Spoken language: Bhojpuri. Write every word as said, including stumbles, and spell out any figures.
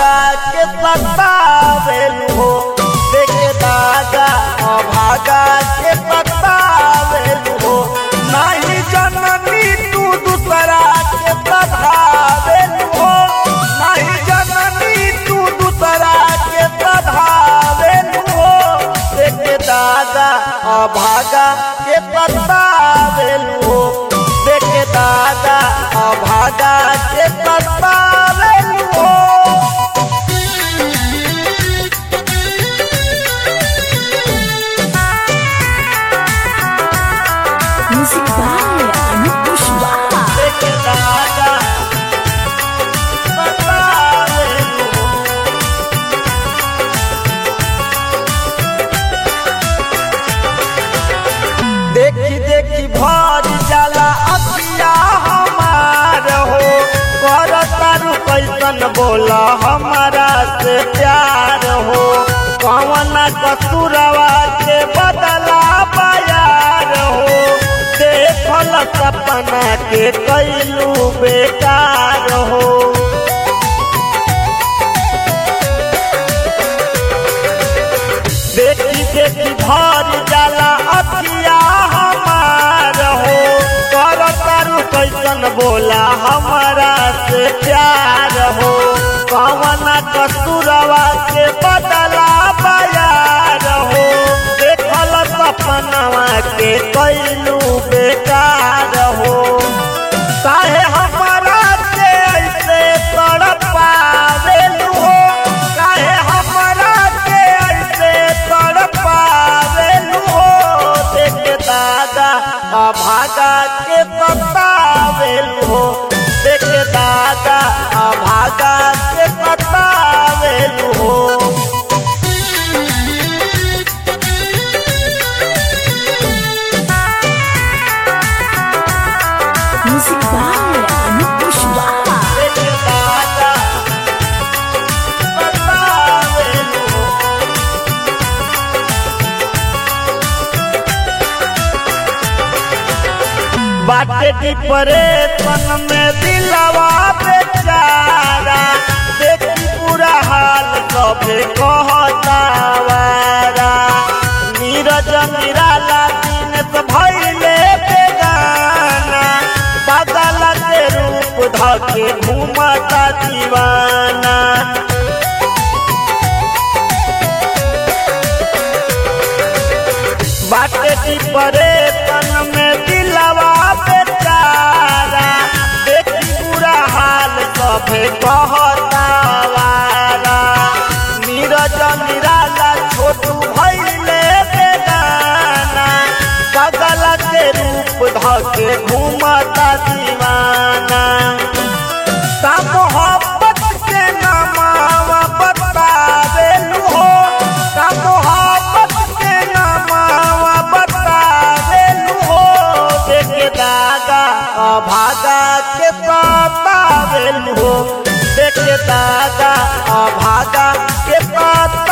अभागा के सतावेलू हो देखे दागा अभागा के सतावेलू हो नहीं जननी तू दूसरा के सधावेलू हो नहीं जननी तू दूसरा के सधावेलू हो देखे दागा अभागा के सतावेलू हो देखे दागा अभागा के सतावेलू हो। Music by Anup Kushwaha. देखे दागा सतावेलू हो देखी देखी भर जाला अखिया हमार हो कर तारू कैसन बोला हमारा से प्यार हो कौन कसूरवा के बदला बयार हो देखल सपना के कैलू बेकार हो देखी देखी भर जाला अखिया हमार हो कर तारू कैसन बोला हमारा से प्यार हो कौन कसूरवा के बदला बयार हो देखल सपनवा के कैलू बेकार हो काहे हमारा से ऐसे तड़पावेलू हो काहे हमारा से ऐसे तड़पावेलू हो देखे दादा अभागा के सतावेलू हो देखे दादा अभागा के सतावेलू हो। Music by Anup Kushwaha. देखे दादा सतावेलू हो बाटे डिप्रेशन में दिलवा बेचारा देखी पूरा हाल कभे कहतावारा नीरज निराला दिन से भइले बेगाना पागल के रूप धके घूमता दीवाना बाटे डिप्रेशन में दिलवा बेचारा देखी पूरा हाल कभे कहतावारा नीरज निराला छोटू भइले बेगाना पागल के रूप धके घूमता दीवाना ता मोहब्बत के नामावा बतावेलू हो ता मोहब्बत के नामावा बतावेलू हो देखे दागा अभागा के सतावेलू हो देखे दागा अभागा के सतावेलू